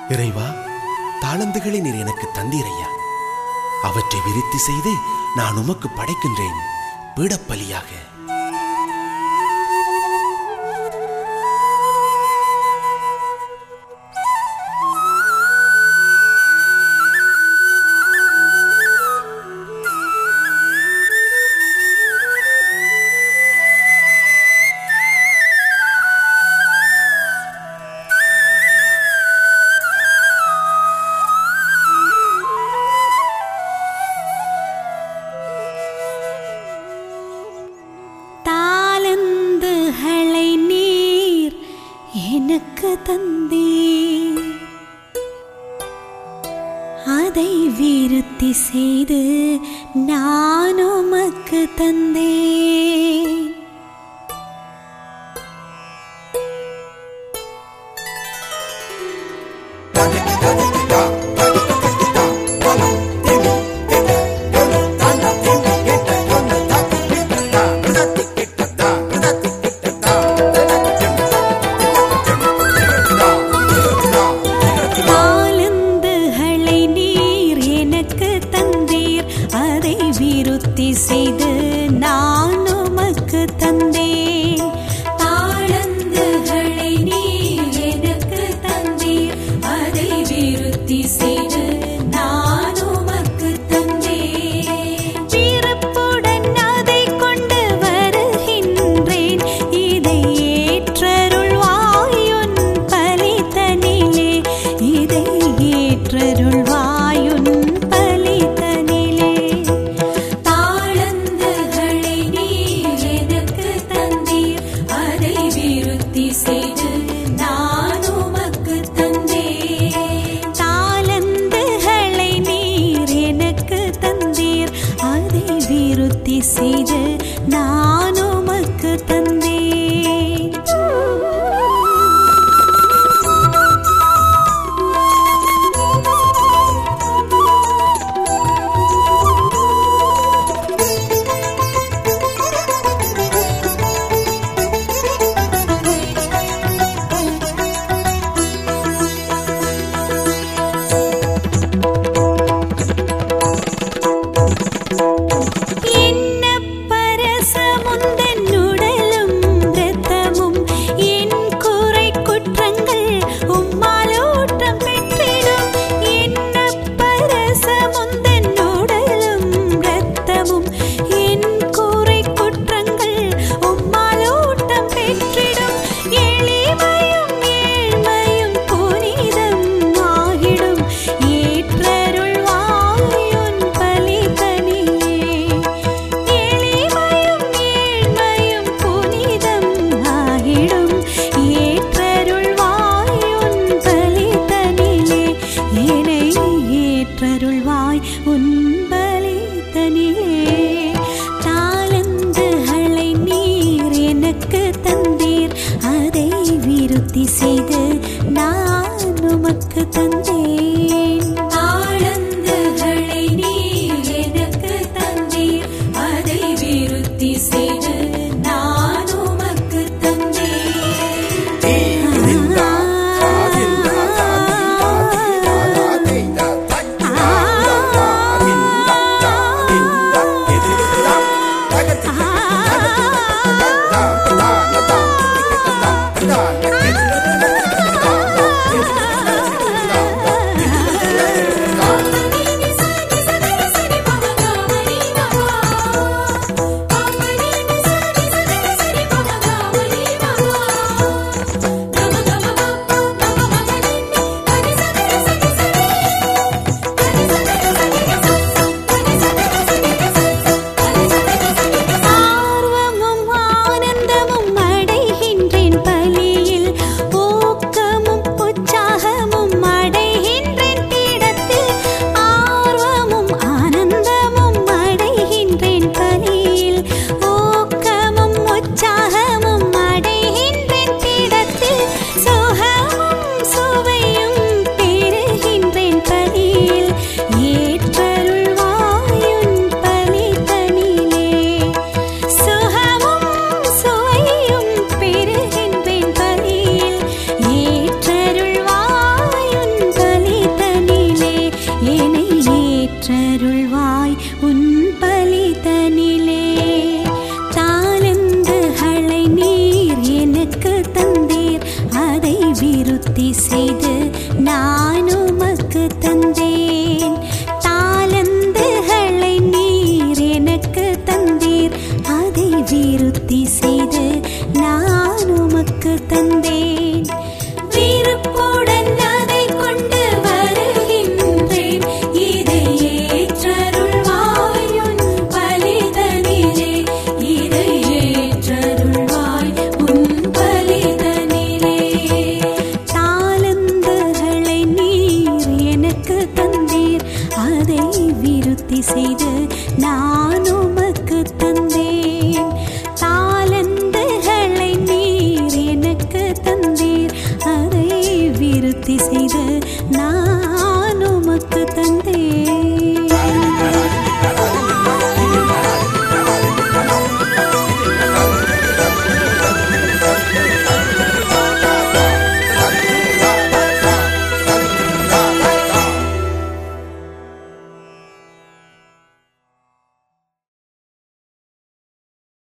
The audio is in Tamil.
இறைவா, தாளந்துகளை நீர் எனக்கு தந்தீரையா. அவற்றை விருத்தி செய்து நான் உமக்கு படைக்கின்றேன் பீடப்பலியாக. தந்தேன், அதை விருத்தி செய்து நான் உமக்கு தந்தேன். செய்து நான் உமக்கு தந்தேன். தாளந்துகளை நீர் எனக்கு தந்தீர், அதை விருத்தி செய்து நான் உமக்கு தந்தேன். பிறப்புடன் அதை கொண்டு வருகின்றேன், இதை ஏற்றருள்வாயுன் பலிதனிலே, இதை ஏற்றருள்வாயுன் பலிதனிலே. செய்து நான் உமக்கு தந்தேன். தாளந்துகளை நீர் எனக்கு தந்தீர், அதை விருத்தி செய்து நான் உமக்கு தந்தேன். செய்து நான் உமக்கு தந்தேன். தாளந்துகளை நீர் எனக்கு தந்தீர், அதை விருத்தி செய்து நான் உமக்கு தந்தேன். செய்து நான் உமக்கு தந்தேன். தாளந்துகளை நீர் எனக்கு தந்தீர், அதை விருத்தி செய்து நான் உமக்கு தந்தேன். விருப்புடன் அதை கொண்டு வருகின்றேன், இதை ஏற்றருள்வாய் உன் பலிதனிலே, இதை ஏற்றருள்வாய் உன் பலிதனிலே. தாளந்துகளை நீர் எனக்கு தந்தீர், அதை விருத்தி செய்து நான் உமக்கு தந்தேன். தாளந்துகளை நீர் எனக்கு தந்தீர், அதை விருத்தி செய்து நான் உமக்கு தந்தேன்.